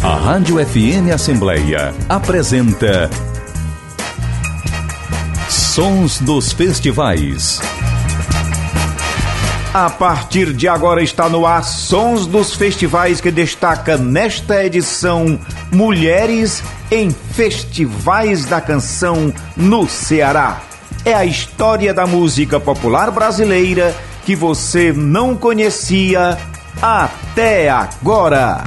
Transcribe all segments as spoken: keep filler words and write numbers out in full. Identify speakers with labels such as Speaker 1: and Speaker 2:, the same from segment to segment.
Speaker 1: A Rádio F M Assembleia apresenta Sons dos Festivais.
Speaker 2: A partir de agora está no ar Sons dos Festivais, que destaca nesta edição Mulheres em Festivais da Canção no Ceará. É a história da música popular brasileira que você não conhecia até agora.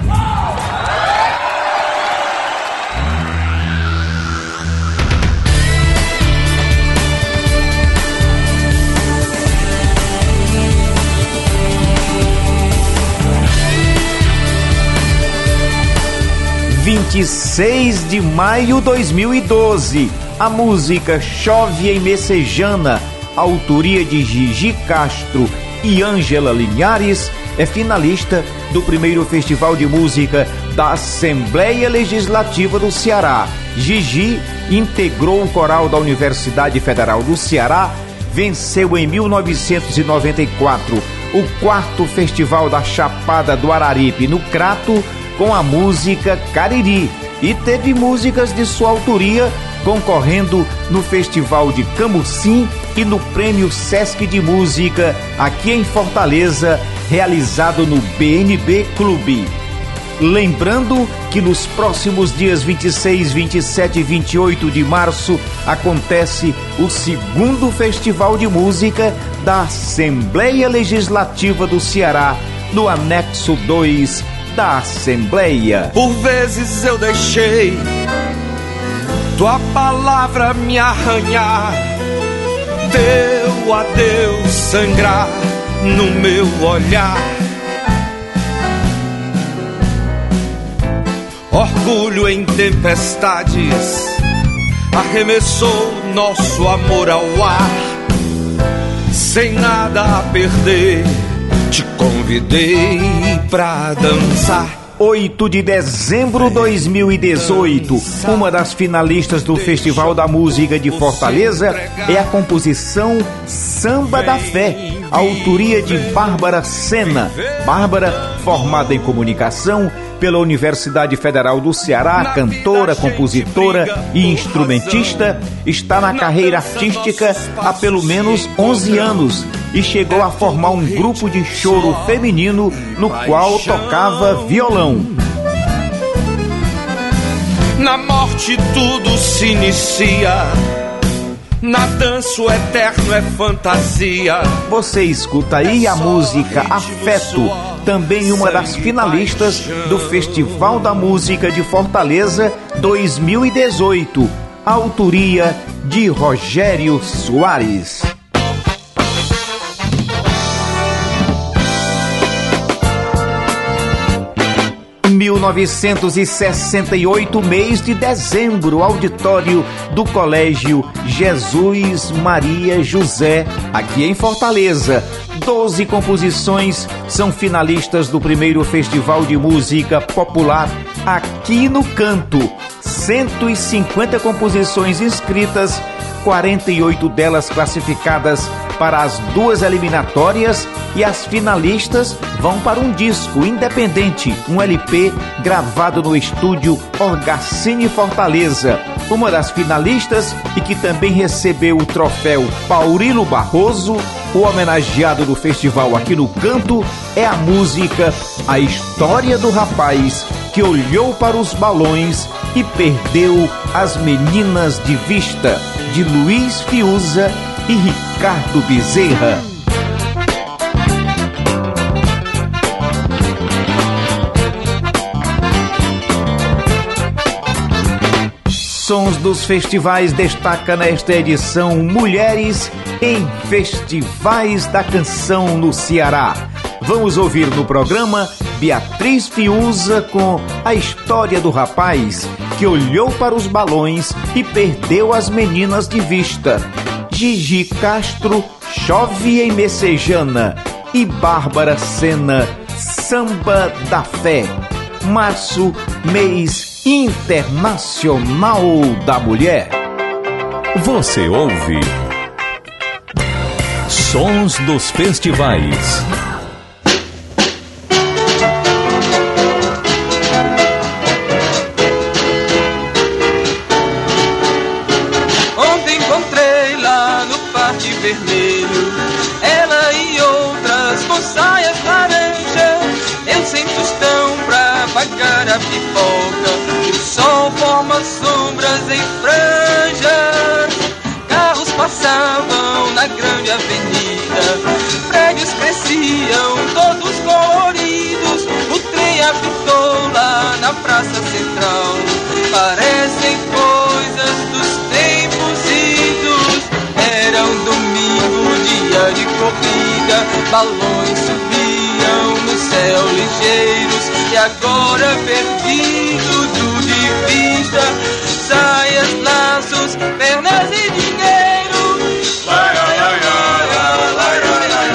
Speaker 2: vinte e seis de maio de dois mil e doze, a música Chove em Messejana, autoria de Gigi Castro e Ângela Linhares, é finalista do primeiro Festival de Música da Assembleia Legislativa do Ceará. Gigi integrou o coral da Universidade Federal do Ceará, venceu em mil novecentos e noventa e quatro o quarto Festival da Chapada do Araripe, no Crato, com a música Cariri, e teve músicas de sua autoria concorrendo no Festival de Camusim e no Prêmio Sesc de Música aqui em Fortaleza, realizado no B N B Clube. Lembrando que nos próximos dias vinte e seis, vinte e sete e vinte e oito de março acontece o segundo Festival de Música da Assembleia Legislativa do Ceará, no Anexo dois da Assembleia.
Speaker 3: Por vezes eu deixei tua palavra me arranhar, teu adeus sangrar no meu olhar. Orgulho em tempestades arremessou nosso amor ao ar. Sem nada a perder, te convidei pra dançar.
Speaker 2: oito de dezembro de dois mil e dezoito, uma das finalistas do Festival da Música de Fortaleza é a composição Samba da Fé, autoria de Bárbara Sena. Bárbara, formada em comunicação pela Universidade Federal do Ceará, cantora, compositora e instrumentista, está na carreira artística há pelo menos onze anos e chegou a formar um grupo de choro feminino no qual tocava violão.
Speaker 3: Na morte tudo se inicia, na dança o eterno é fantasia.
Speaker 2: Você escuta aí a música Afeto, também uma das finalistas do Festival da Música de Fortaleza dois mil e dezoito, autoria de Rogério Soares. mil novecentos e sessenta e oito, mês de dezembro, auditório do Colégio Jesus Maria José, aqui em Fortaleza. Doze composições são finalistas do primeiro Festival de Música Popular aqui no Canto. cento e cinquenta composições inscritas, quarenta e oito delas classificadas para as duas eliminatórias, e as finalistas vão para um disco independente, um L P gravado no estúdio Orgacine Fortaleza. Uma das finalistas, e que também recebeu o troféu Paulino Barroso, o homenageado do festival aqui no Canto, é a música A História do Rapaz que Olhou para os Balões e Perdeu as Meninas de Vista, de Luiz Fiuza e Ricardo Bezerra. Sons dos Festivais destaca nesta edição Mulheres em Festivais da Canção no Ceará. Vamos ouvir no programa Beatriz Fiuza com A História do Rapaz que Olhou para os Balões e Perdeu as Meninas de Vista, Gigi Castro, Chove em Messejana, e Bárbara Sena, Samba da Fé. Março, mês Internacional da Mulher.
Speaker 1: Você ouve Sons dos Festivais.
Speaker 4: apagar a pipoca. O sol forma sombras em franjas. Carros passavam na grande avenida. Prédios cresciam, todos coloridos. O trem apitou lá na praça central. Parecem coisas dos tempos idos. Era um domingo, dia de corrida. Balões subiam no céu ligeiros. E agora perdido de vista. Saias, laços, pernas e dinheiro. Lai, lai, lai, lai, lai, lai, lai, lai,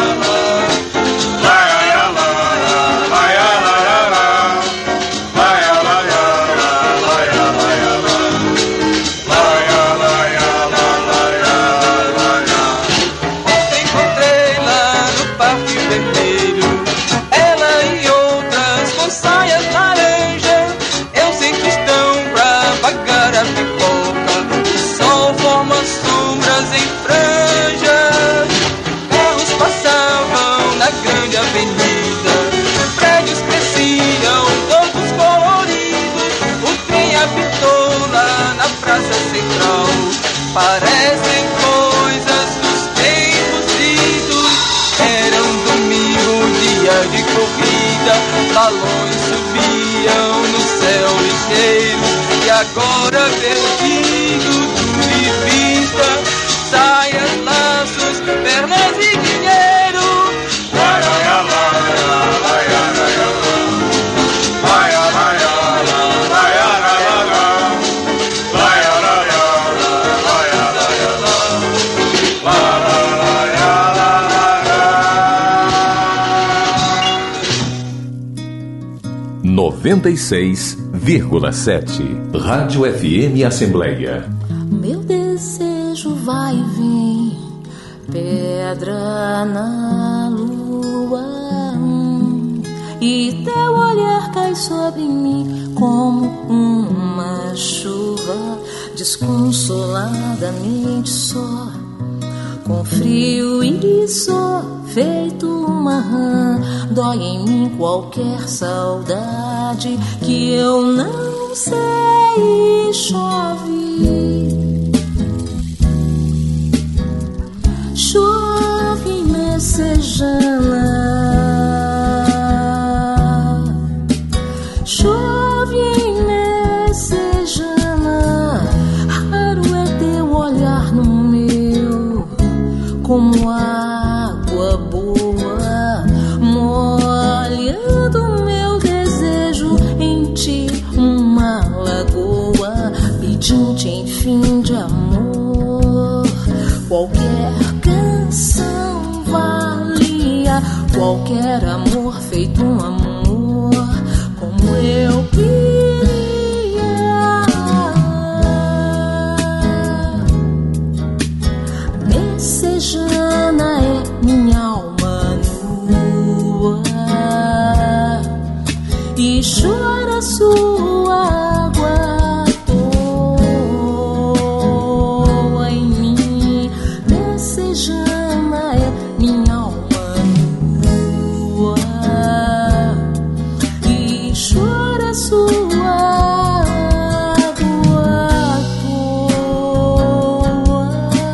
Speaker 4: parecem coisas dos tempos idos. Era um domingo, dia de corrida. Balões subiam no céu ligeiro. E agora perdido de vista. Saias, laços, pernas e dinheiro. Lai, lai, lai, lai, lai, lai,
Speaker 1: noventa e seis vírgula sete Rádio F M Assembleia.
Speaker 5: Meu desejo vai e vem, pedra na lua, e teu olhar cai sobre mim como uma chuva, desconsoladamente só, com frio e só, feito uma rã. Dói em mim qualquer saudade que eu não sei e chove. Chove messejana, chove em messejana. Raro é teu olhar no meu, como água boa, molhando meu desejo em ti, uma lagoa pedinte enfim de amor. Qualquer canção valia, qualquer amor feito um amor como eu queria. Messejana é minha alma nua e chora sua água toa em mim. Messejana é minha alma nua e chora sua água toa.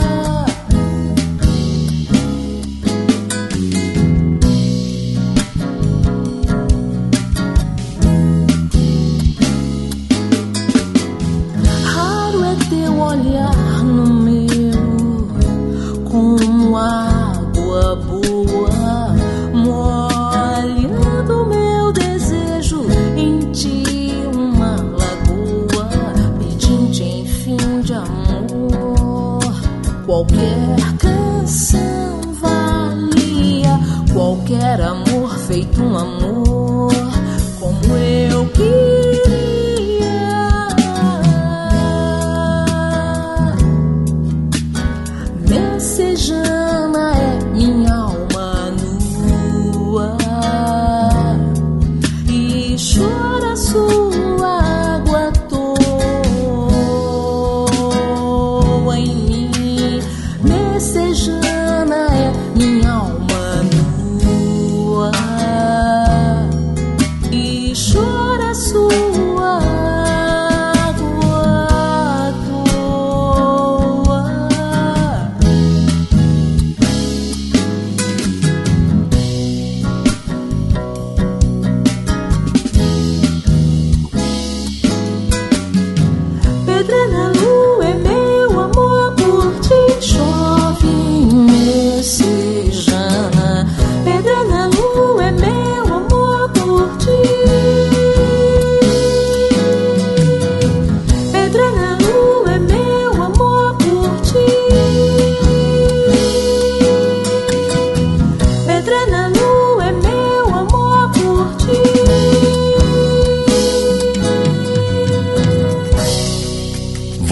Speaker 5: Raro é teu olhar no meu, como água boa, molhando meu desejo em ti, uma lagoa pedinte enfim de amor. Qualquer canção valia, qualquer amor feito um amor como eu queria. Messejana é minha alma nua e chora sua água toa em mim. Messejana é minha alma nua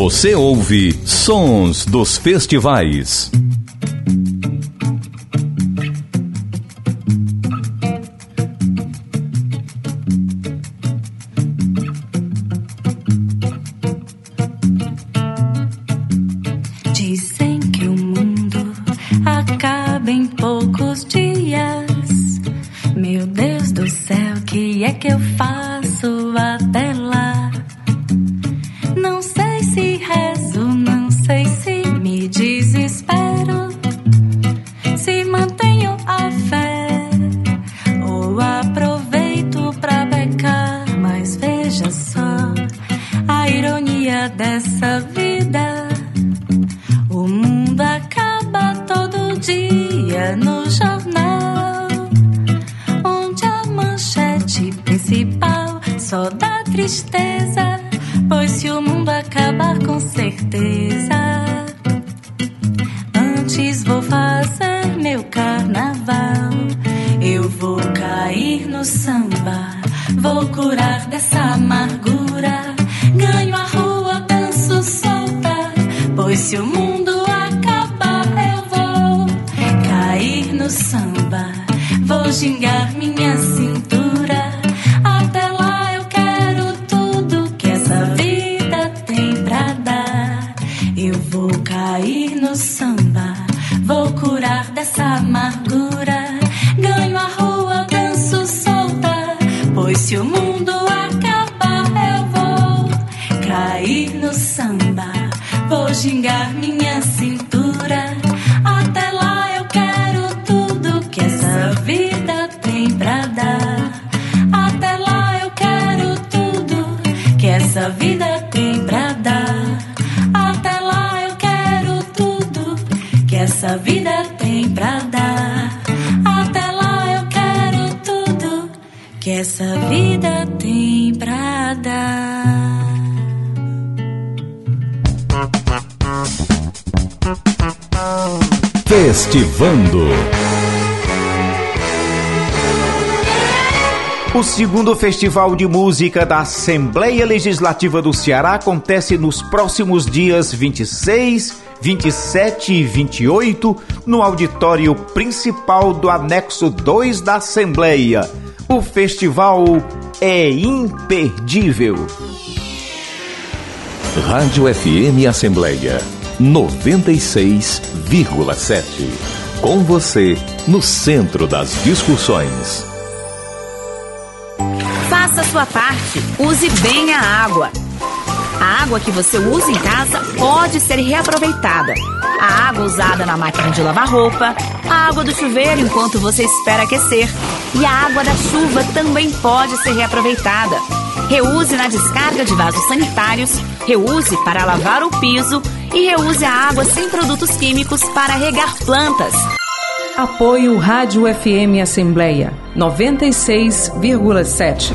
Speaker 1: Você ouve Sons dos Festivais.
Speaker 5: Dizem que o mundo acaba em poucos dias. Meu Deus do céu, que é que eu faço até lá? Não sei se rezo, não sei se me desespero, se mantenho a fé ou aproveito pra pecar. Mas veja só a ironia dessa vida. O mundo acaba todo dia no jornal, onde a manchete principal só dá tristeza. Pois se o mundo acabar, com certeza, antes vou fazer meu carnaval. Eu vou cair no samba, vou curar dessa amargura. Ganho a rua, danço solta, pois se o mundo acabar, eu vou cair no samba, vou gingar minha cintura. Até lá eu quero tudo que essa vida tem pra dar. Eu vou cair no samba, vou curar dessa amargura. Ganho a rua, danço solta, pois se o mundo acabar, eu vou cair no samba, vou gingar minha cintura. Até lá eu quero tudo que essa vida tem pra dar. Até lá eu quero tudo que essa vida tem pra dar. Até lá eu quero tudo que essa vida tem pra dar. Até lá eu quero tudo que essa vida tem pra dar.
Speaker 1: Festivando.
Speaker 2: O segundo Festival de Música da Assembleia Legislativa do Ceará acontece nos próximos dias vinte e seis, vinte e sete e vinte e oito no auditório principal do anexo dois da Assembleia. O festival é imperdível.
Speaker 1: Rádio F M Assembleia noventa e seis vírgula sete. Com você no centro das discussões.
Speaker 6: Faça a sua parte, use bem a água. A água que você usa em casa pode ser reaproveitada. A água usada na máquina de lavar roupa, a água do chuveiro enquanto você espera aquecer e a água da chuva também pode ser reaproveitada. Reuse na descarga de vasos sanitários, reuse para lavar o piso e reuse a água sem produtos químicos para regar plantas.
Speaker 7: Apoio Rádio F M Assembleia noventa e seis vírgula sete.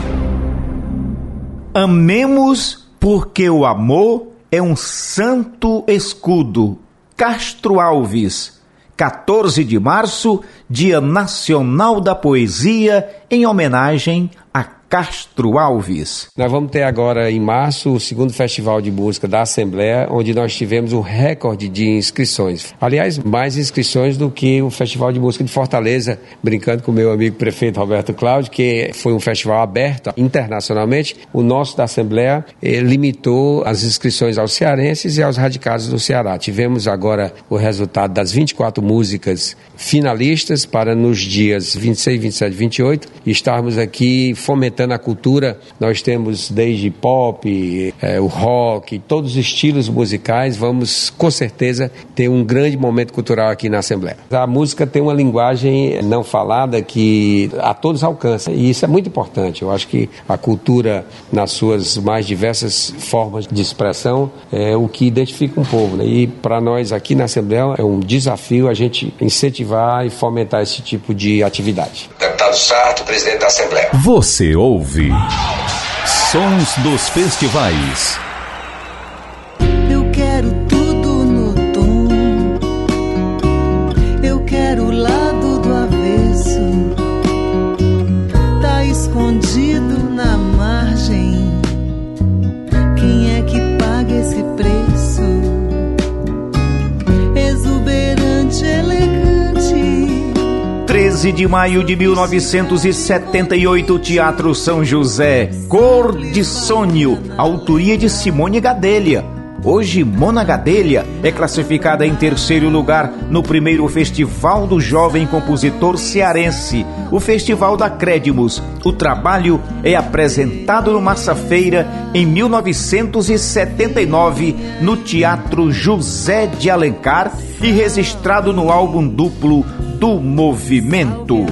Speaker 2: Amemos porque o amor é um santo escudo. Castro Alves, quatorze de março, Dia Nacional da Poesia, em homenagem a Castro Alves.
Speaker 8: Nós vamos ter agora em março o segundo Festival de Música da Assembleia, onde nós tivemos um recorde de inscrições. Aliás, mais inscrições do que o Festival de Música de Fortaleza, brincando com o meu amigo prefeito Roberto Cláudio, que foi um festival aberto internacionalmente. O nosso da Assembleia eh, limitou as inscrições aos cearenses e aos radicados do Ceará. Tivemos agora o resultado das vinte e quatro músicas finalistas para nos dias vinte e seis, vinte e sete e vinte e oito estarmos aqui fomentando a cultura. Nós temos desde pop, é, o rock, todos os estilos musicais. Vamos com certeza ter um grande momento cultural aqui na Assembleia. A música tem uma linguagem não falada que a todos alcança, e isso é muito importante. Eu acho que a cultura, nas suas mais diversas formas de expressão, é o que identifica um povo, né? E para nós aqui na Assembleia é um desafio a gente incentivar e fomentar esse tipo de atividade.
Speaker 9: Deputado Sarto, presidente da Assembleia.
Speaker 1: Você ouve Sons dos Festivais.
Speaker 10: Eu quero tudo no tom, eu quero o lado do avesso, tá escondido na margem. Quem é que paga esse preço?
Speaker 2: treze de maio de mil novecentos e setenta e oito, Teatro São José, Cor de Sonho, autoria de Simone Gadelha. Hoje, Mona Gadelha é classificada em terceiro lugar no primeiro Festival do Jovem Compositor Cearense, o Festival da Crédimos. O trabalho é apresentado no Massa-Feira em mil novecentos e setenta e nove no Teatro José de Alencar e registrado no álbum duplo do Movimento.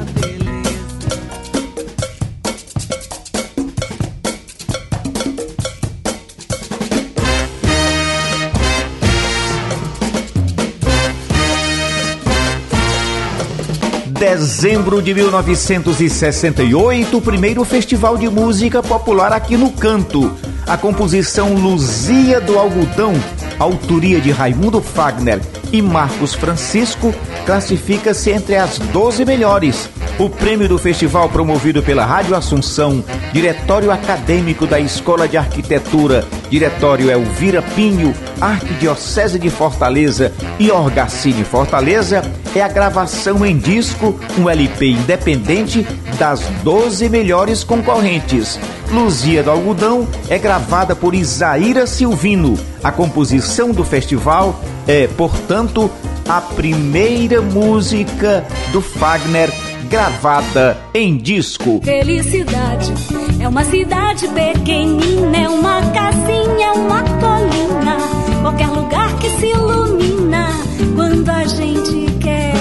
Speaker 2: Dezembro de mil novecentos e sessenta e oito, o primeiro Festival de Música Popular aqui no Canto. A composição Luzia do Algodão, autoria de Raimundo Fagner e Marcos Francisco, classifica-se entre as doze melhores. O prêmio do festival, promovido pela Rádio Assunção, Diretório Acadêmico da Escola de Arquitetura, Diretório Elvira Pinho, Arquidiocese de Fortaleza e Orgacine Fortaleza, é a gravação em disco, um L P independente das doze melhores concorrentes. Luzia do Algodão é gravada por Isaíra Silvino. A composição do festival é, portanto, a primeira música do Fagner gravada em disco.
Speaker 5: Felicidade é uma cidade pequenina, é uma casinha, é uma colina, qualquer lugar que se ilumina quando a gente quer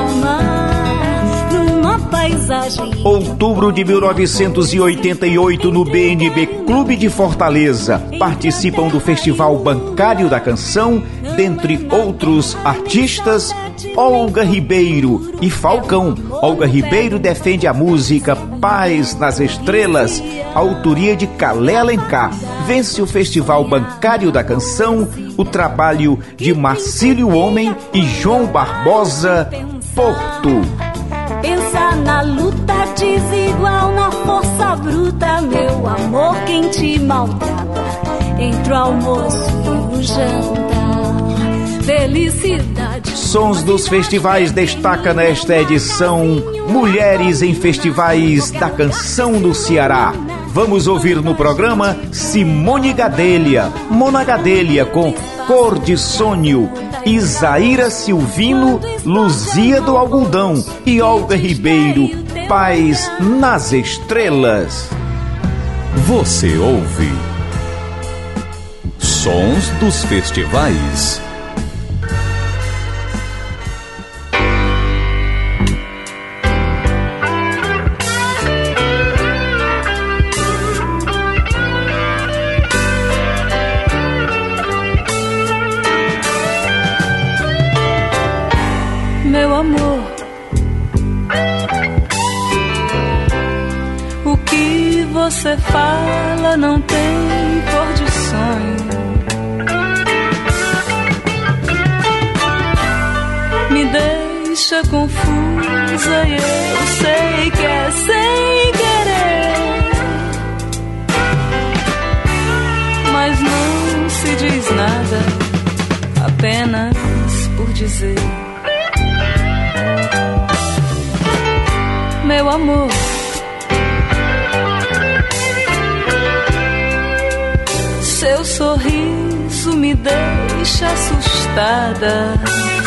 Speaker 5: amar, numa paisagem.
Speaker 2: Outubro de mil novecentos e oitenta e oito, no B N B Clube de Fortaleza, participam do Festival Bancário da Canção, dentre outros artistas, Olga Ribeiro e Falcão. Olga Ribeiro defende a música Paz nas Estrelas, autoria de Calé Alencar. Vence o Festival Bancário da Canção o trabalho de Marcílio Homem e João Barbosa, Porto.
Speaker 5: Pensa na luta desigual, na força bruta, meu amor, quem te maltrata entre o almoço e o jantar. Felicidade.
Speaker 2: Sons dos festivais destaca nesta edição Mulheres em Festivais da Canção do Ceará. Vamos ouvir no programa Simone Gadelha, Mona Gadelha com Cor de Sonho, Isaíra Silvino, Luzia do Algodão e Olga Ribeiro, Paz nas Estrelas.
Speaker 1: Você ouve Sons dos Festivais.
Speaker 11: Meu amor, o que você fala não tem cor de sonho. Me deixa confusa e eu sei que é sem querer, mas não se diz nada, apenas por dizer. Meu amor, seu sorriso me deixa assustada.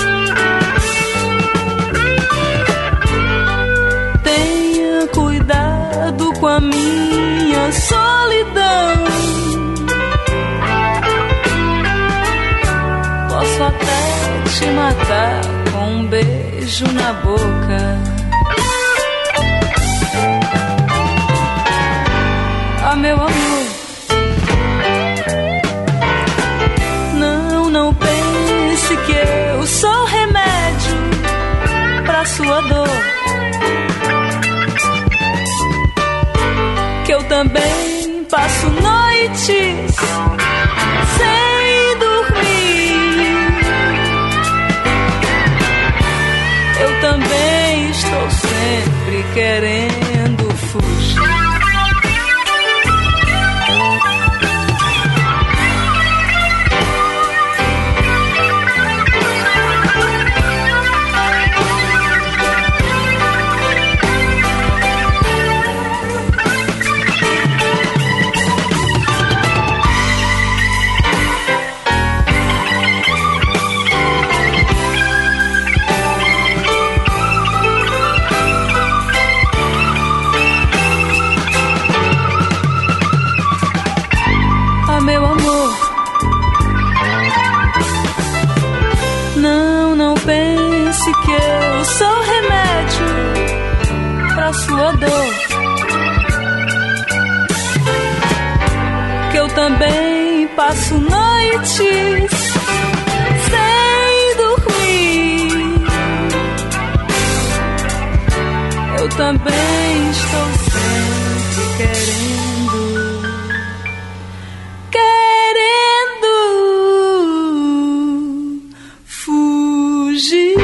Speaker 11: Tenha cuidado com a minha solidão. Posso até te matar com um beijo na boca. Ah, meu amor, não, não pense que eu sou remédio pra sua dor, que eu também passo noites sem dormir. Eu também estou sempre querendo fugir. sou remédio pra sua dor. Que eu também passo noites sem dormir. Eu também estou sempre querendo, querendo fugir.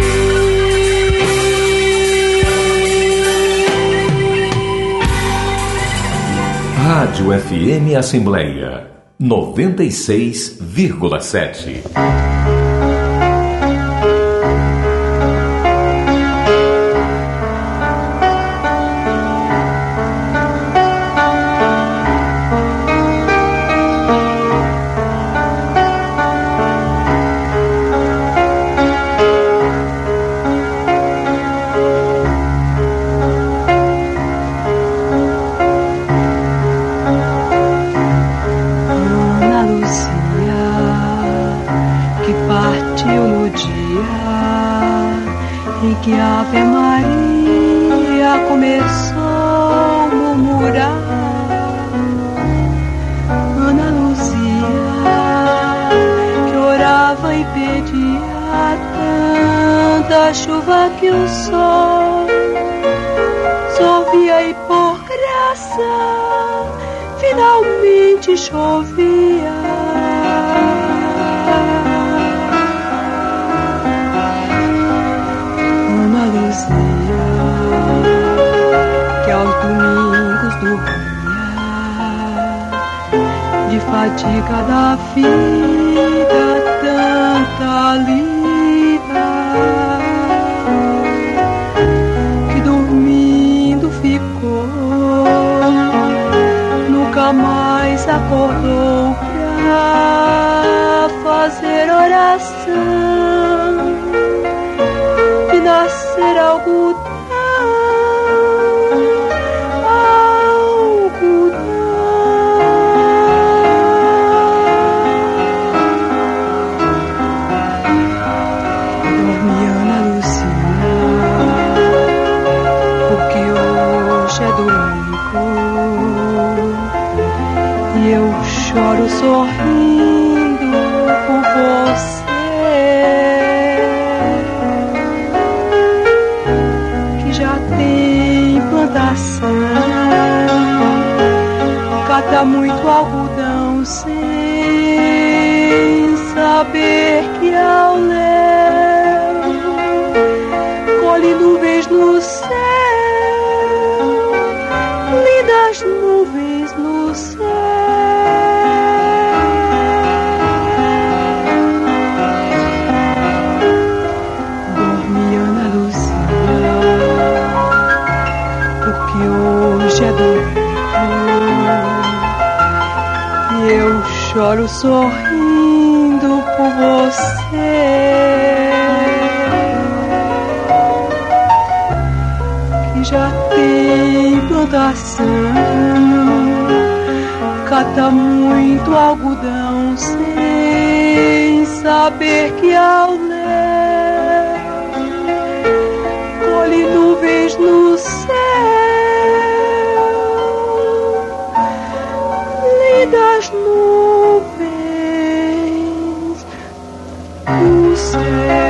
Speaker 1: Rádio F M Assembleia noventa e seis vírgula sete.
Speaker 12: Que a Ave Maria começou a murmurar. Ana Luzia, que orava e pedia tanta chuva que o sol sorvia e por graça finalmente chovia. Que aos domingos dormia de fadiga da vida tanta lida, que dormindo ficou, nunca mais acordou pra fazer oração e nascer algodão. Choro sorrindo por você, que já tem plantação, cata muito algodão sem saber que ao léu colhe nuvens no céu, lindas nuvens no céu. Hoje é domingo e eu choro sorrindo por você, que já tem plantação, cata muito algodão sem saber que ao léu colhe nuvens no céu, das nuvens do céu.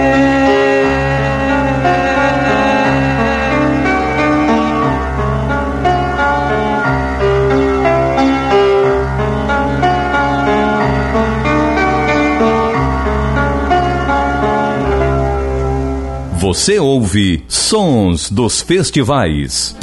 Speaker 1: Você ouve Sons dos Festivais.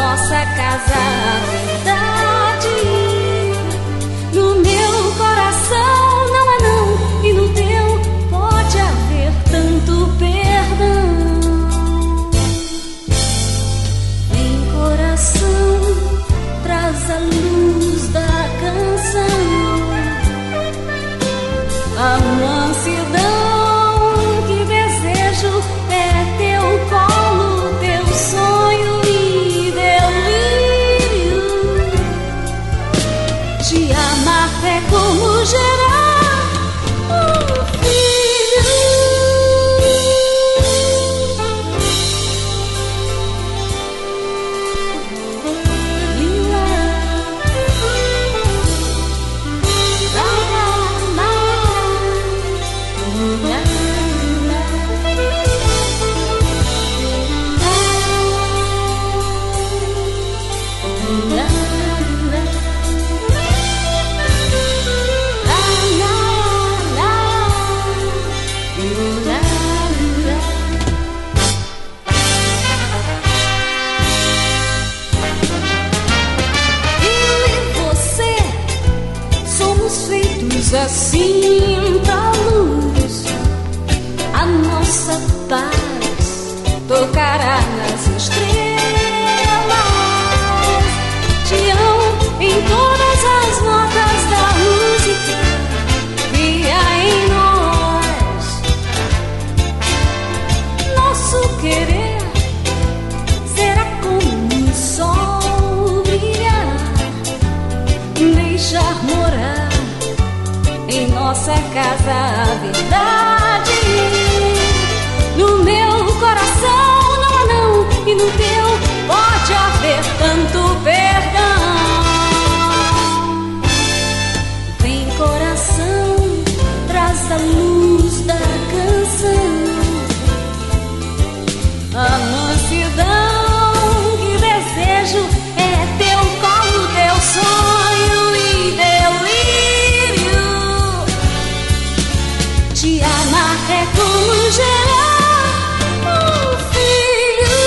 Speaker 5: nossa casa a verdade. No meu coração não há não, e no teu pode haver tanto perdão. Em coração traz a luz da canção, a mansidão que desejo é teu colo, teu sonho e delírio. Te amar é como gerar um filho. Assim pra luz, a nossa paz tocará nas estrelas. Te amo em todas as notas da música que há em nós. Nosso querer será como um sol brilhar, deixar morar em nossa casa a verdade. No meu coração não há não, e no teu pode haver tanto perdão. Vem coração, traz a luz da canção, a mansidão que desejo é teu colo, teu sonho e delírio. Te amar é como gerar um filho.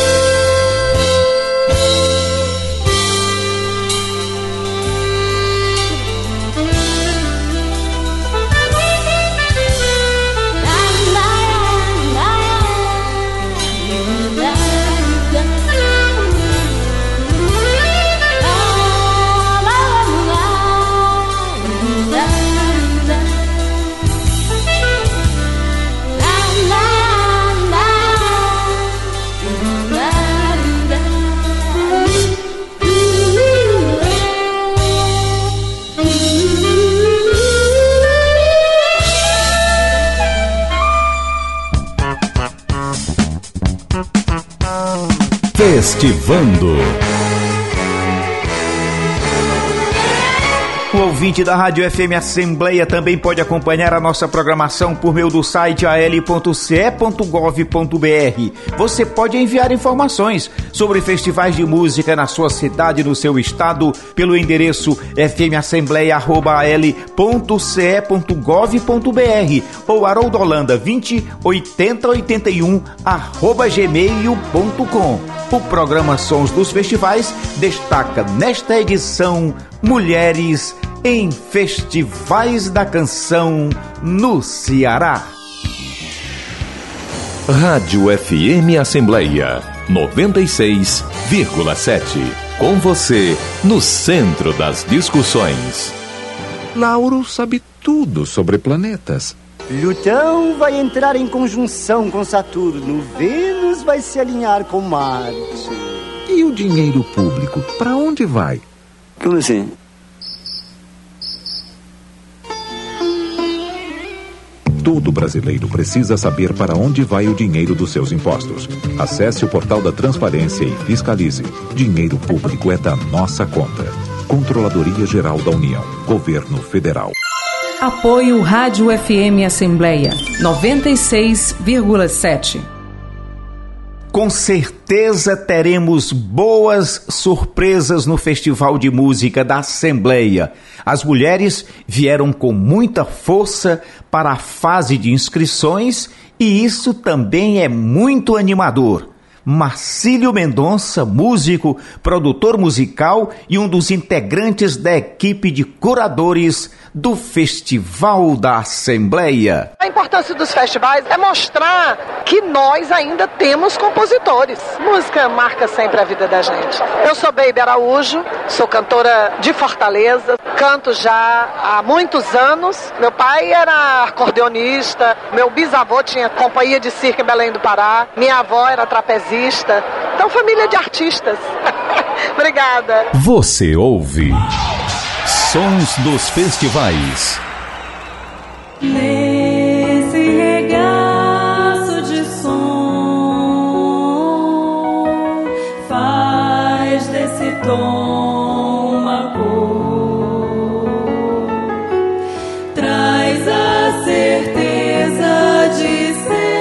Speaker 1: Festivando.
Speaker 2: O ouvinte da Rádio F M Assembleia também pode acompanhar a nossa programação por meio do site a l ponto c e ponto gov ponto b r. Você pode enviar informações sobre festivais de música na sua cidade, no seu estado, pelo endereço f m assembleia arroba a l ponto c e ponto gov ponto b r ou haroldolanda vinte oitenta oitenta e um arroba gmail ponto com. O programa Sons dos Festivais destaca nesta edição Mulheres em Festivais da Canção no Ceará.
Speaker 1: Rádio F M Assembleia noventa e seis vírgula sete. Com você no centro das discussões.
Speaker 13: Lauro sabe tudo sobre planetas.
Speaker 14: Plutão vai entrar em conjunção com Saturno. Vênus vai se alinhar com Marte.
Speaker 13: E o dinheiro público, para onde vai?
Speaker 14: Como assim?
Speaker 13: Todo brasileiro precisa saber para onde vai o dinheiro dos seus impostos. Acesse o portal da Transparência e fiscalize. Dinheiro público é da nossa conta. Controladoria Geral da União. Governo Federal.
Speaker 7: Apoio Rádio F M Assembleia noventa e seis vírgula sete.
Speaker 2: Com certeza teremos boas surpresas no Festival de Música da Assembleia. As mulheres vieram com muita força para a fase de inscrições e isso também é muito animador. Marcílio Mendonça, músico, produtor musical e um dos integrantes da equipe de curadores do Festival da Assembleia.
Speaker 15: A importância dos festivais é mostrar que nós ainda temos compositores. Música marca sempre a vida da gente. Eu sou Baby Araújo, sou cantora de Fortaleza, canto já há muitos anos. Meu pai era acordeonista, meu bisavô tinha companhia de circo em Belém do Pará, minha avó era trapezista. Então, família de artistas. Obrigada.
Speaker 1: Você ouve Sons dos Festivais.
Speaker 11: Nesse regaço de som, faz desse tom uma cor, traz a certeza de ser.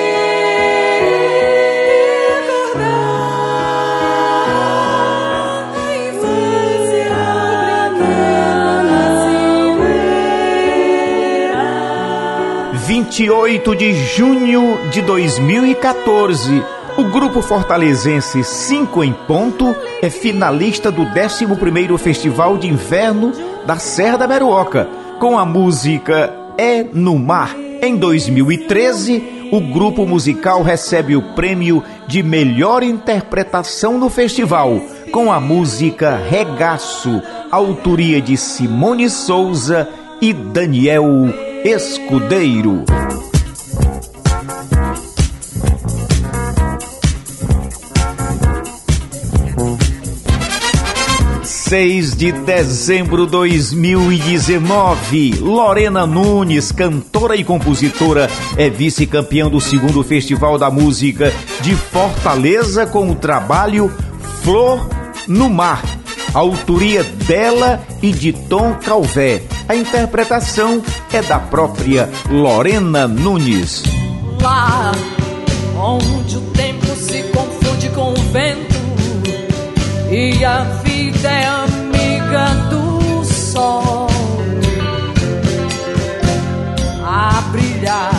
Speaker 2: vinte e oito de junho de dois mil e quatorze, o grupo fortalezense Cinco em Ponto é finalista do décimo primeiro Festival de Inverno da Serra da Meruoca, com a música É no Mar. Em dois mil e treze, o grupo musical recebe o prêmio de melhor interpretação no festival, com a música Regaço, autoria de Simone Souza e Daniel Escudeiro. seis de dezembro de dois mil e dezenove, Lorena Nunes, cantora e compositora, é vice-campeã do segundo Festival da Música de Fortaleza com o trabalho Flor no Mar, autoria dela e de Tom Calvé. A interpretação é da própria Lorena Nunes.
Speaker 11: Lá onde o tempo se confunde com o vento e a vida é amiga do sol a brilhar.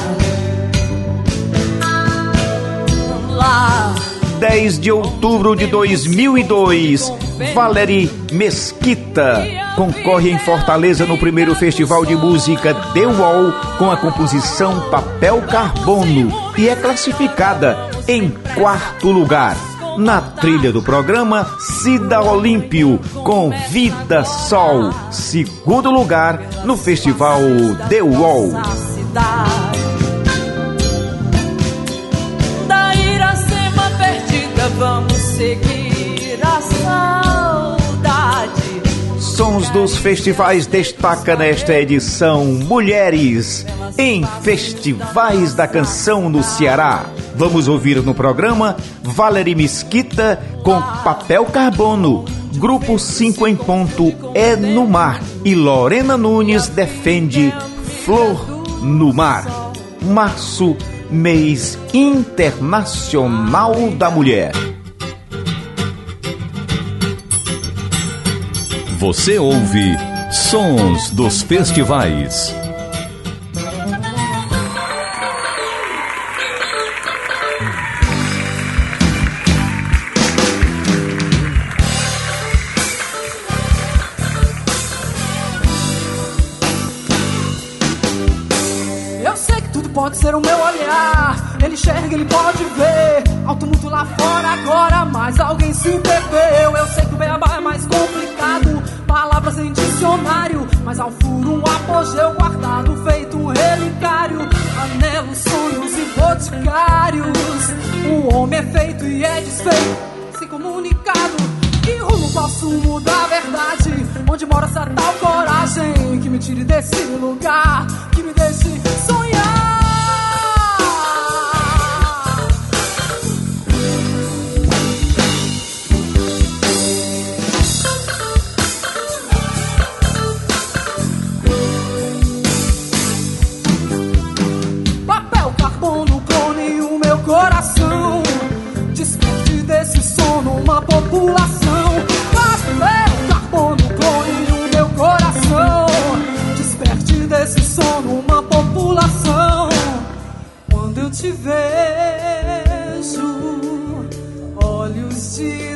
Speaker 11: Lá
Speaker 2: dez de outubro de dois mil e dois, Valery Mesquita concorre em Fortaleza no primeiro Festival de Música The Wall com a composição Papel Carbono e é classificada em quarto lugar. Na trilha do programa, Cida Olímpio com Vida Sol, segundo lugar no Festival The Wall.
Speaker 11: Da Iracema perdida, vamos seguir a saudade.
Speaker 2: Sons dos Festivais destaca nesta edição Mulheres em Festivais da Canção no Ceará. Vamos ouvir no programa Valery Mesquita com Papel Carbono, Grupo Cinco em Ponto É no Mar e Lorena Nunes defende Flor no Mar. Março, mês internacional da mulher.
Speaker 1: Você ouve Sons dos Festivais.
Speaker 16: Pode ser o meu olhar, ele enxerga, ele pode ver. Ao tumulto lá fora agora, mas alguém se perdeu. Eu sei que o beabá é mais complicado, palavras em dicionário, mas ao furo um apogeu guardado, feito um relicário. Anelo, sonhos e boticários. O homem é feito e é desfeito, sem comunicado. Que rumo posso mudar a verdade? Onde mora essa tal coragem? Que me tire desse lugar, que me deixe sonhar. Coração, desperte desse sono uma população. Papel, carbono, clone o meu coração. Desperte desse sono uma população. Quando eu te vejo olhos de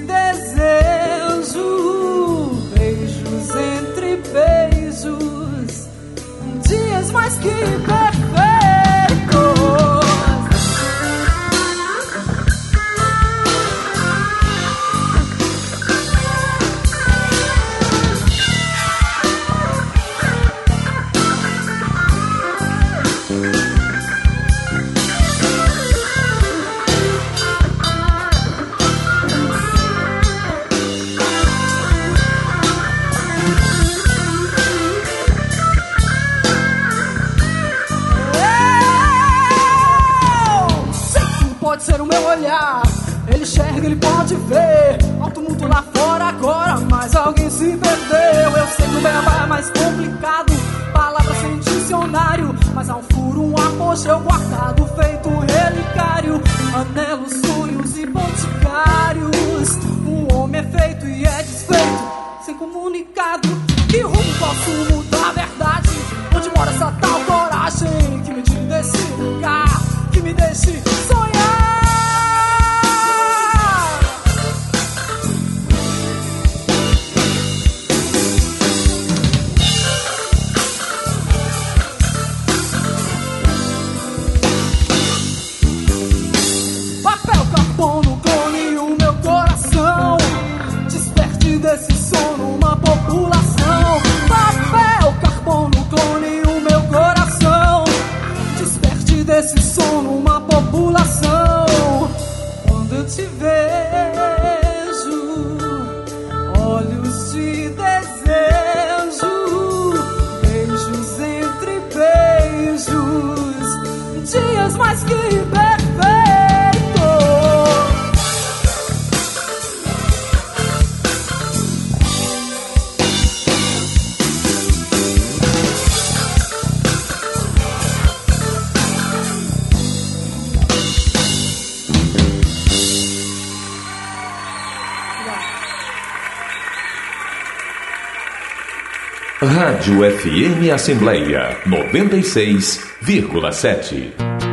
Speaker 16: desejo, beijos entre beijos, dias mais que perfeitos. Ser o meu olhar, ele enxerga, ele pode ver. Há um tumulto lá fora agora, mas alguém se perdeu. Eu sei que o beabá é mais complicado, palavras sem dicionário, mas há um furo, um apogeu guardado, feito um relicário. Anelos, sonhos e boticários. Um homem é feito e é desfeito, sem comunicado. Que rumo posso mudar a verdade? Onde mora essa tal coragem que me tire desse lugar, que me deixe sonhar? Desse sono uma população. Papel, carbono, clone o meu coração. Desperte desse sono uma população. Quando eu te vejo, olhos de desejo, beijos entre beijos, dias mais que perfeitos.
Speaker 1: Rádio F M Assembleia noventa e seis vírgula sete.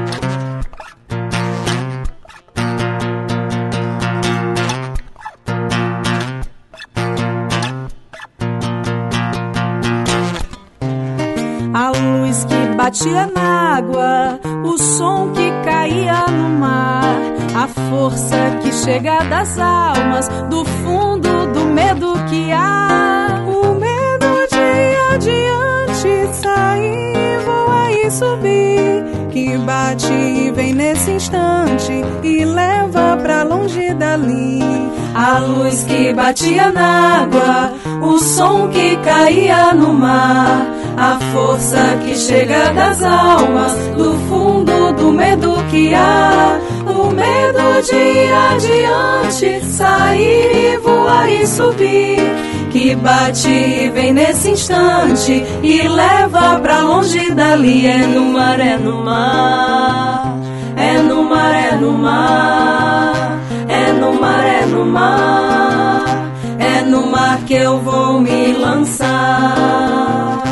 Speaker 17: A luz que batia na água, o som que caía no mar, a força que chega das almas, do fundo do medo que há. O medo de adiante sair, voar e subir, que bate e vem nesse instante e leva pra longe dali. A luz que batia na água, o som que caía no mar, a força que chega das almas, do fundo do medo que há. O medo de ir adiante, sair e voar e subir, que bate e vem nesse instante e leva pra longe dali. É no mar, é no mar, é no mar, é no mar, é no mar, é no mar, é no mar que eu vou me lançar.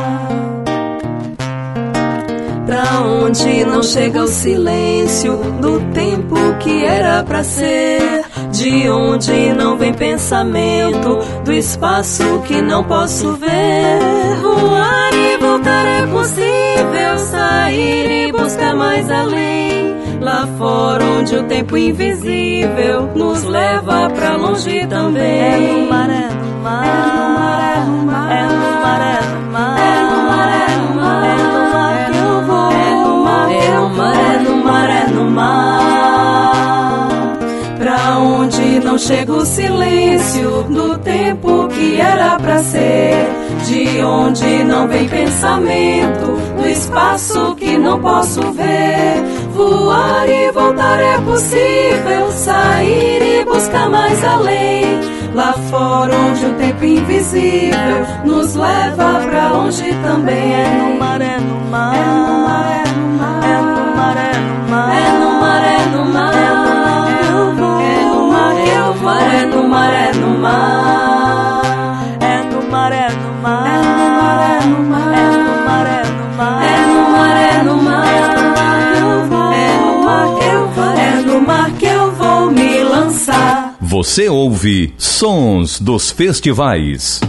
Speaker 17: Pra onde não chega o silêncio do tempo que era pra ser, de onde não vem pensamento do espaço que não posso ver. Voar e voltar é possível, sair e buscar mais além, lá fora onde o tempo invisível nos leva pra longe também. É no mar, é no mar, é no mar, é no mar, é no mar, é no mar, é no mar, é no mar que eu vou. É no mar, é no mar, é no mar, é no mar, pra onde não chega o silêncio do tempo que era pra ser, de onde não vem pensamento do espaço que não posso ver. Voar e voltar é possível, sair e buscar mais além, lá fora onde o tempo invisível nos leva pra longe também. É no mar, é no mar, é no mar, é no mar, é no mar, é no mar, é no mar, é no mar, é no mar que eu vou, é no mar, é no mar, é no mar, é no mar, é no mar, é no mar, é no mar, é no mar, é no mar, é no mar que eu vou, é no mar que eu vou, é no mar que eu vou me lançar.
Speaker 1: Você ouve Sons dos Festivais.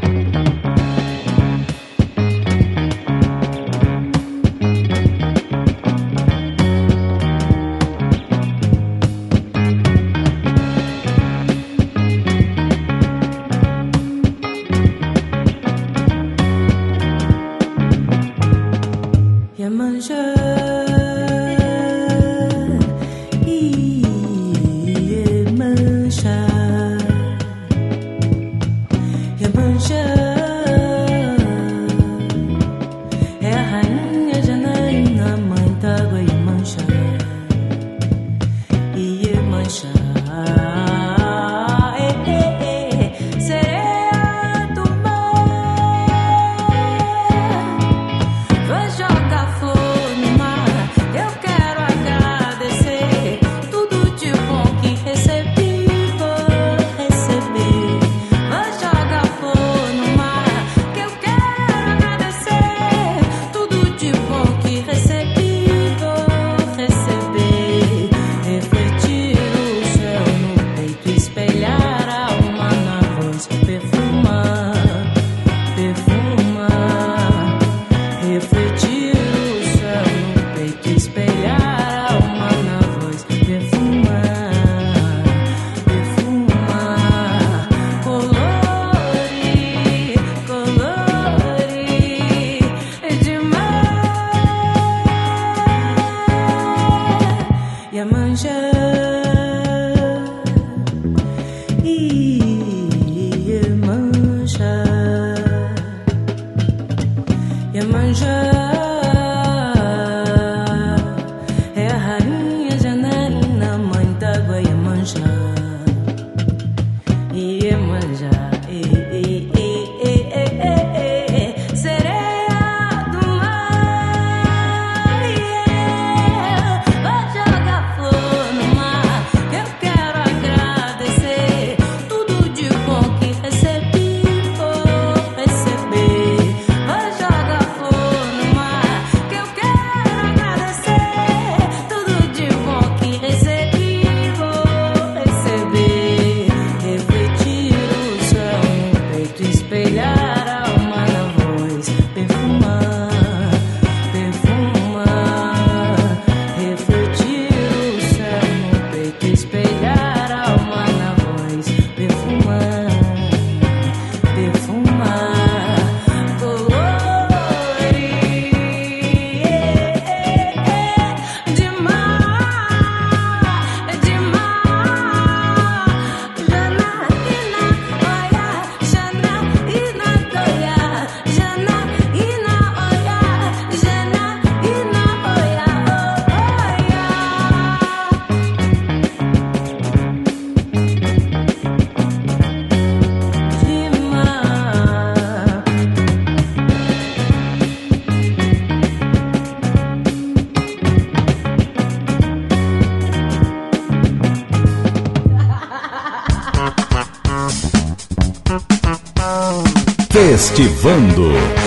Speaker 1: Festivando.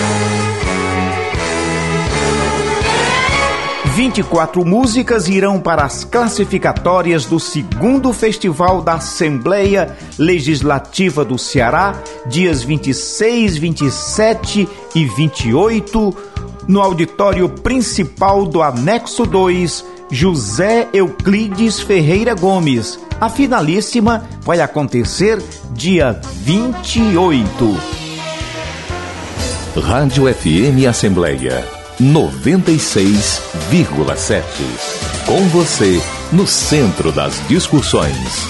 Speaker 2: vinte e quatro músicas irão para as classificatórias do segundo Festival da Assembleia Legislativa do Ceará, dias vinte e seis, vinte e sete e vinte e oito, no auditório principal do Anexo dois, José Euclides Ferreira Gomes. A finalíssima vai acontecer dia vinte e oito.
Speaker 1: Rádio F M Assembleia noventa e seis vírgula sete. Com você no centro das discussões.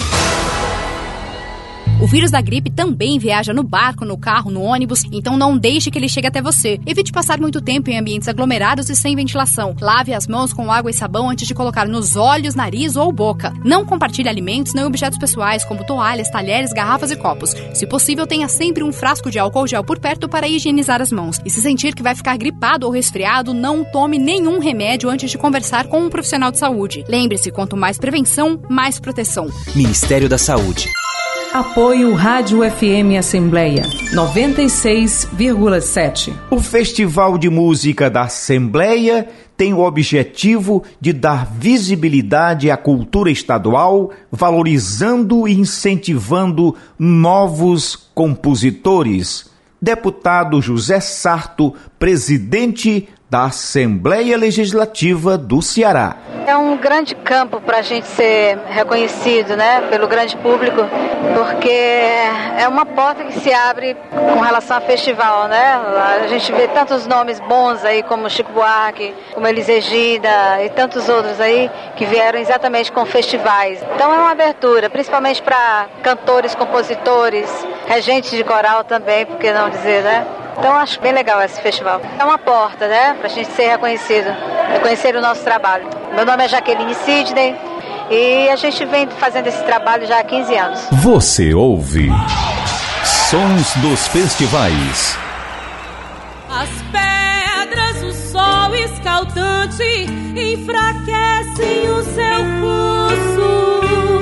Speaker 18: O vírus da gripe também viaja no barco, no carro, no ônibus, então não deixe que ele chegue até você. Evite passar muito tempo em ambientes aglomerados e sem ventilação. Lave as mãos com água e sabão antes de colocar nos olhos, nariz ou boca. Não compartilhe alimentos nem objetos pessoais, como toalhas, talheres, garrafas e copos. Se possível, tenha sempre um frasco de álcool gel por perto para higienizar as mãos. E se sentir que vai ficar gripado ou resfriado, não tome nenhum remédio antes de conversar com um profissional de saúde. Lembre-se, quanto mais prevenção, mais proteção.
Speaker 19: Ministério da Saúde.
Speaker 7: Apoio Rádio F M Assembleia noventa e seis vírgula sete.
Speaker 2: O Festival de Música da Assembleia tem o objetivo de dar visibilidade à cultura estadual, valorizando e incentivando novos compositores. Deputado José Sarto, presidente da Assembleia Legislativa do Ceará.
Speaker 19: É um grande campo para a gente ser reconhecido, né, pelo grande público, porque é uma porta que se abre com relação ao festival, né? A gente vê tantos nomes bons aí, como Chico Buarque, como Elis Regina e tantos outros aí que vieram exatamente com festivais. Então é uma abertura, principalmente para cantores, compositores, regentes de coral também, por que não dizer, né? Então eu acho bem legal esse festival. É uma porta, né, pra gente ser reconhecido, reconhecer o nosso trabalho. Meu nome é Jaqueline Sidney e a gente vem fazendo esse trabalho já há quinze anos.
Speaker 1: Você ouve Sons dos Festivais.
Speaker 11: As pedras, o sol escaldante enfraquecem o seu pulso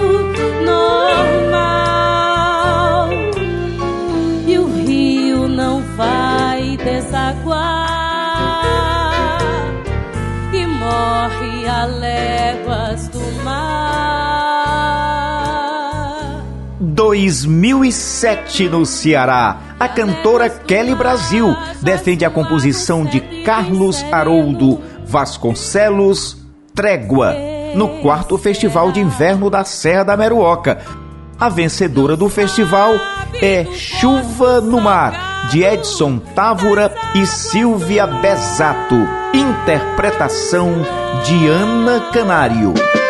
Speaker 11: normal e o rio não vai desaguar e morre a léguas do mar.
Speaker 2: dois mil e sete no Ceará. A cantora Kelly Brasil defende a composição de Carlos Haroldo Vasconcelos, Trégua, no quarto Festival de Inverno da Serra da Meruoca. A vencedora do festival é Chuva no Mar, de Edson Távora e Silvia Bezato. Interpretação de Ana Canário.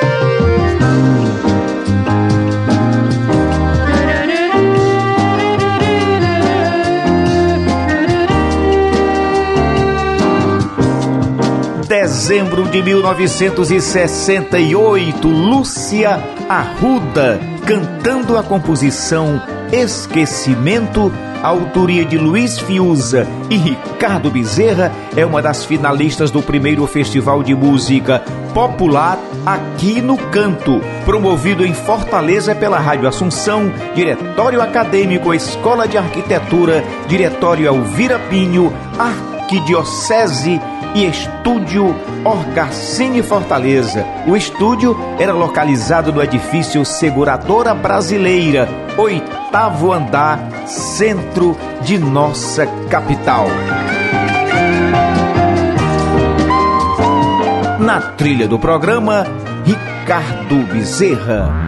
Speaker 2: Dezembro de mil novecentos e sessenta e oito, Lúcia Arruda, cantando a composição Esquecimento, autoria de Luiz Fiuza e Ricardo Bezerra, é uma das finalistas do primeiro Festival de Música Popular Aqui no Canto, promovido em Fortaleza pela Rádio Assunção, Diretório Acadêmico, Escola de Arquitetura, Diretório Elvira Pinho, Arquidiocese e Estúdio Orgacine Fortaleza. O estúdio era localizado no edifício Seguradora Brasileira, oitavo andar, centro de nossa capital. Na trilha do programa, Ricardo Bezerra.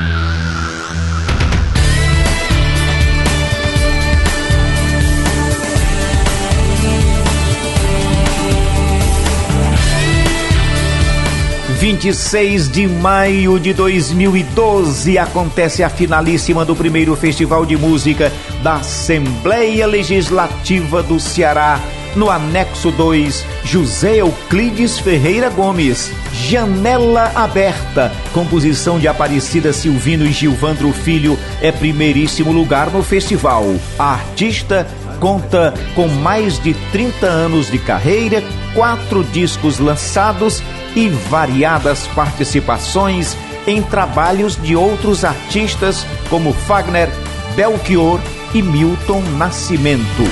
Speaker 2: vinte e seis de maio de dois mil e doze acontece a finalíssima do primeiro Festival de Música da Assembleia Legislativa do Ceará, no Anexo dois, José Euclides Ferreira Gomes. Janela Aberta, composição de Aparecida Silvino e Gilvandro Filho, é primeiríssimo lugar no festival. A artista conta com mais de trinta anos de carreira, quatro discos lançados e variadas participações em trabalhos de outros artistas como Fagner, Belchior e Milton Nascimento.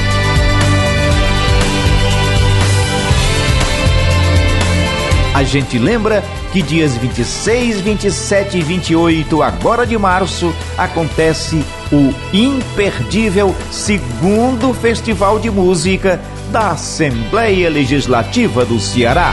Speaker 2: A gente lembra que dias vinte e seis, vinte e sete e vinte e oito, agora de março, acontece o imperdível segundo Festival de Música da Assembleia Legislativa do Ceará.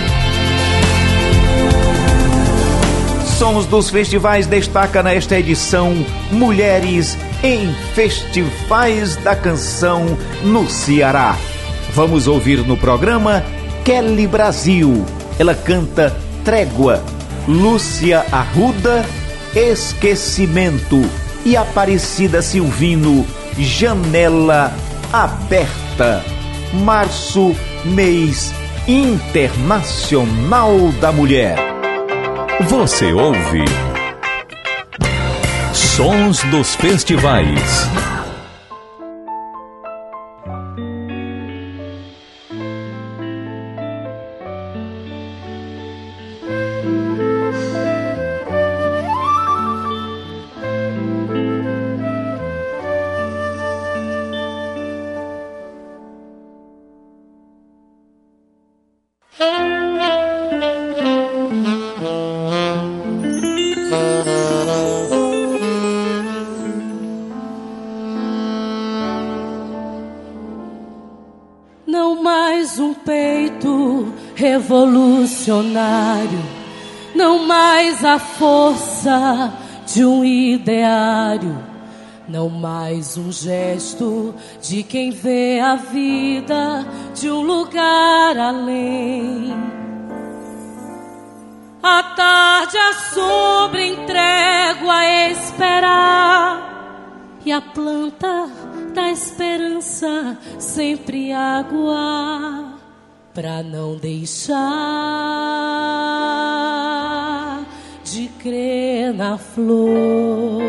Speaker 2: Sons dos Festivais destaca nesta edição Mulheres em Festivais da Canção no Ceará. Vamos ouvir no programa Kelly Brasil. Ela canta Trégua, Lúcia Arruda, Esquecimento e Aparecida Silvino, Janela Aberta. Março, mês internacional da mulher.
Speaker 1: Você ouve Sons dos Festivais.
Speaker 11: Hey! não mais a força de um ideário, não mais um gesto de quem vê a vida de um lugar além. A tarde, a sombra em trégua a esperar, e a planta da esperança sempre água, pra não deixar de crer na flor.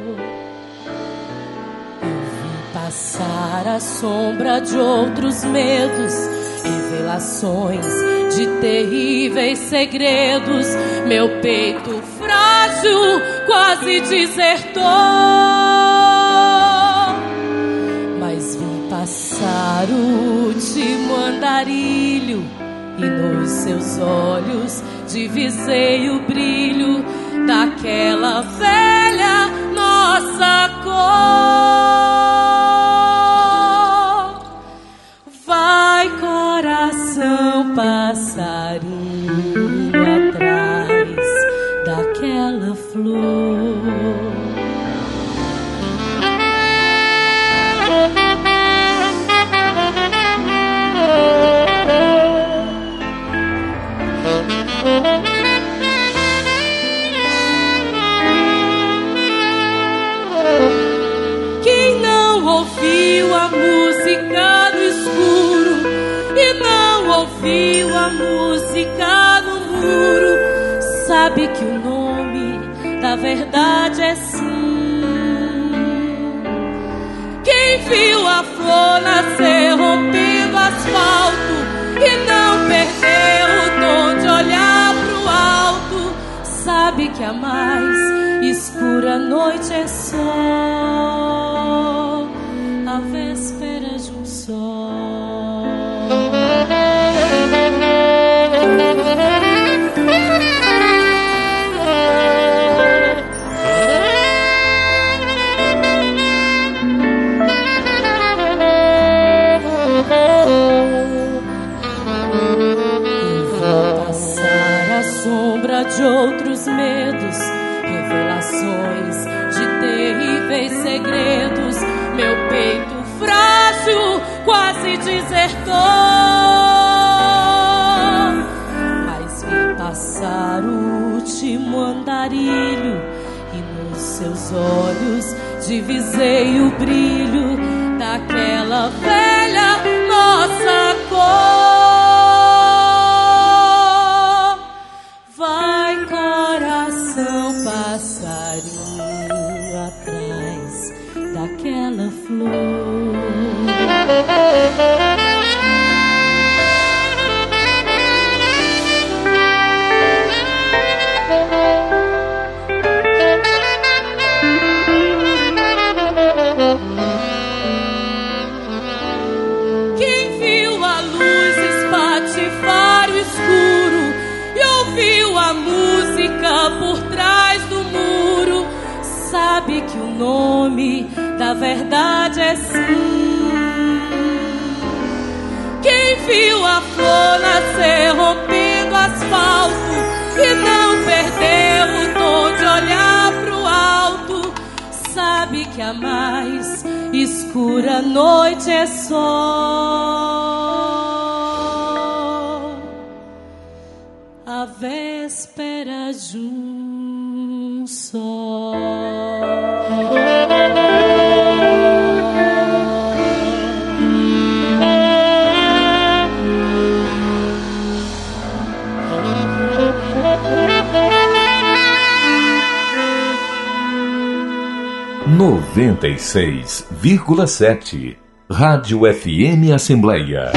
Speaker 11: Eu vi passar a sombra de outros medos, revelações de terríveis segredos. Meu peito frágil quase desertou, mas vi passar o último andarilho, e nos seus olhos divisei o brilho daquela velha nossa cor. Vai, coração passarinho, atrás daquela flor. Quem não ouviu a música no escuro e não ouviu a música no muro, sabe que o nome da verdade é sim. Quem viu a flor nascer rompendo asfalto e não perdeu o dom de olhar pro alto, sabe que a mais escura noite é só a véspera de um sol. Sombra de outros medos, revelações de terríveis segredos. Meu peito frágil quase desertou, mas vi passar o último andarilho, e nos seus olhos divisei o brilho daquela velha nossa cor. Passarinho atrás daquela flor. Quem viu a luz espatifar o escuro e ouviu a música por trás do muro, sabe que o nome da verdade é sim. Quem viu a flor nascer rompendo asfalto e não perdeu o dom de olhar pro alto, sabe que a mais escura noite é só a véspera de um sol.
Speaker 1: noventa e seis vírgula sete Rádio F M Assembleia.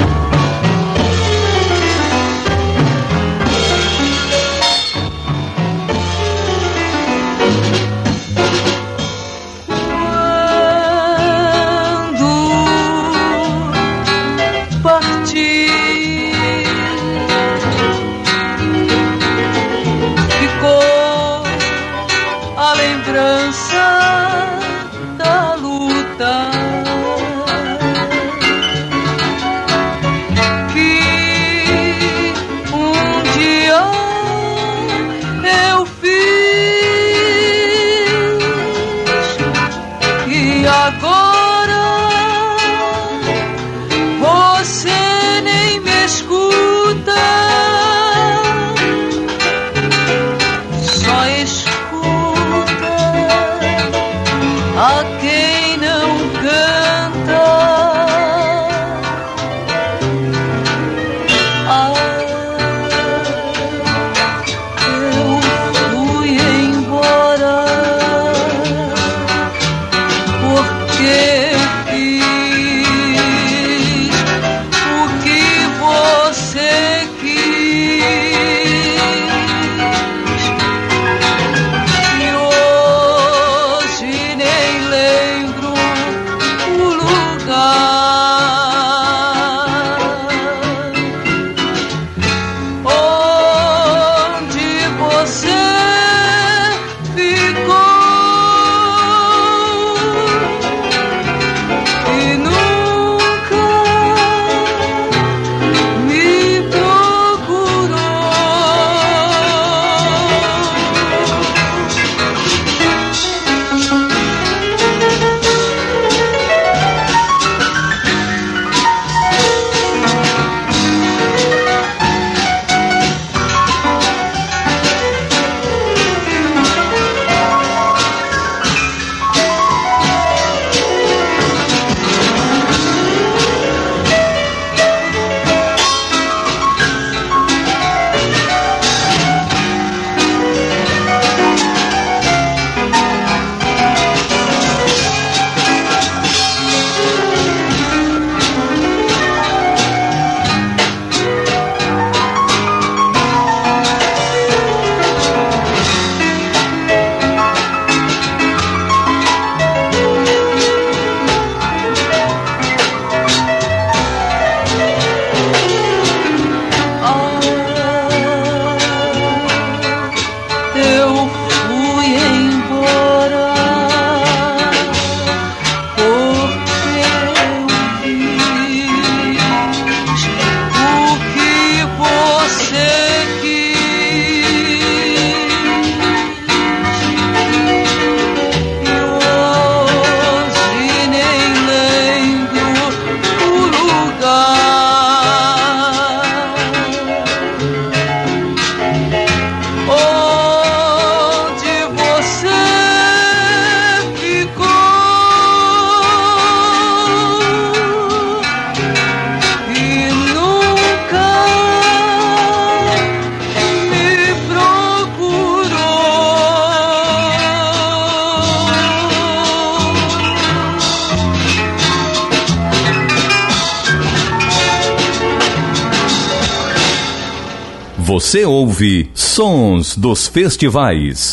Speaker 1: Você ouve Sons dos Festivais.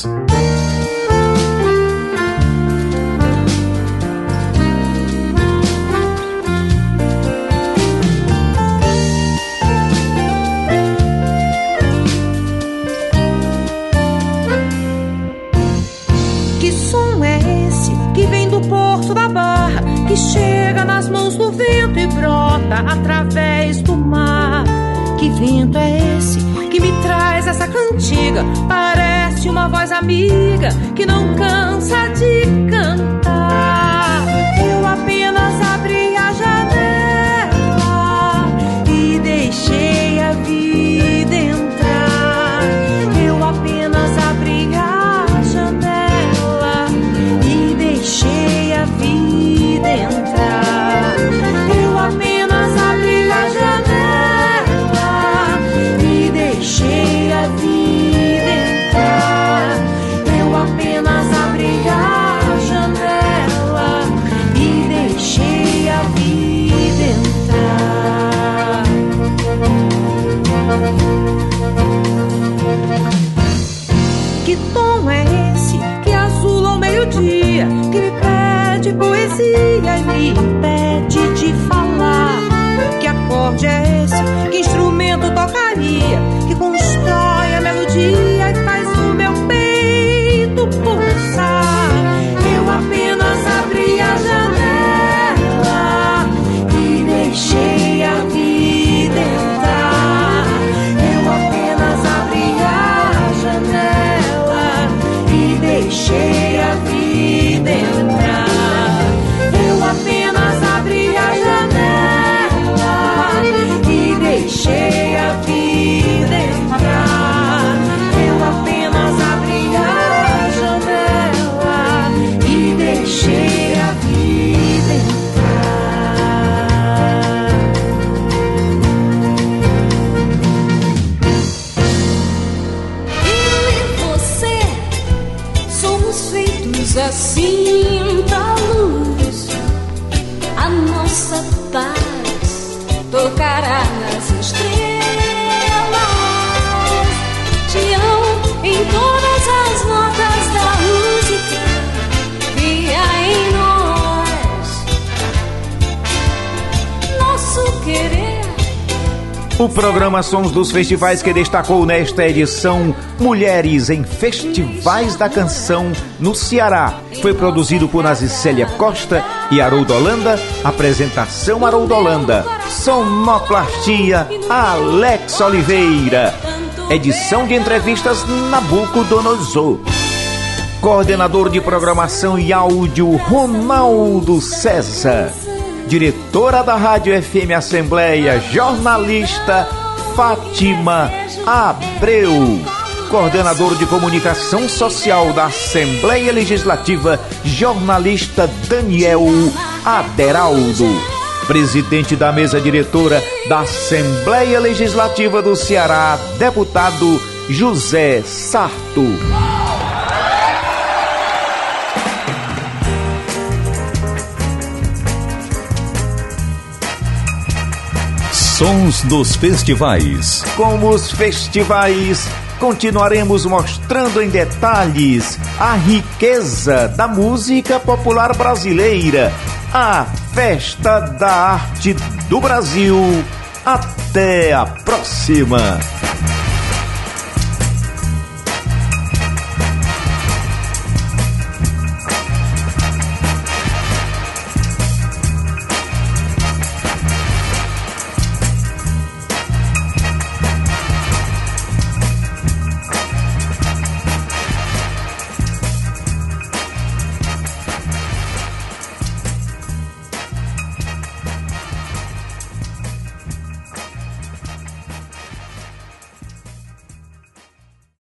Speaker 20: Que som é esse que vem do Porto da Barra, que chega nas mãos do vento e brota através do mar? Que vento é esse que me traz essa cantiga? Parece uma voz amiga que não cansa de cantar. Eu apenas abri a janela e deixei a vida entrar. Eu apenas abri a janela e deixei a vida entrar. Eu apenas abri a janela, deixei a vida entrar. Eu apenas abri a janela e deixei a vida entrar. Que tom é esse que azula ao meio-dia, que me pede poesia e me impede de falar? Que acorde é esse, que instrumento tocaria, que constrói a melodia e faz o meu peito pulsar? Eu apenas abri a janela e deixei a vida entrar. Eu apenas abri a janela e deixei a vida entrar. Eu apenas abri a janela e deixei a vida entrar. Eu apenas abri a janela e deixei a vida entrar.
Speaker 11: Eu e você somos feitos assim pra luz. A nossa paz tocará nas estrelas. Te amo em todas as notas da música que há em nós. Nosso querer.
Speaker 2: O programa Sons dos Festivais, que destacou nesta edição Mulheres em Festivais da Canção no Ceará, foi produzido por Nazicélia Costa e Haroldo Holanda. Apresentação Haroldo Holanda. Sonoplastia Alex Oliveira. Edição de entrevistas Nabucodonosor. Coordenador de programação e áudio Ronaldo César. Diretora da Rádio F M Assembleia, jornalista Fátima Abreu. Coordenador de comunicação social da Assembleia Legislativa, jornalista Daniel Aderaldo. Presidente da mesa diretora da Assembleia Legislativa do Ceará, deputado José Sarto.
Speaker 1: Sons dos Festivais.
Speaker 2: Como os festivais, continuaremos mostrando em detalhes a riqueza da música popular brasileira, a Festa da Arte do Brasil. Até a próxima!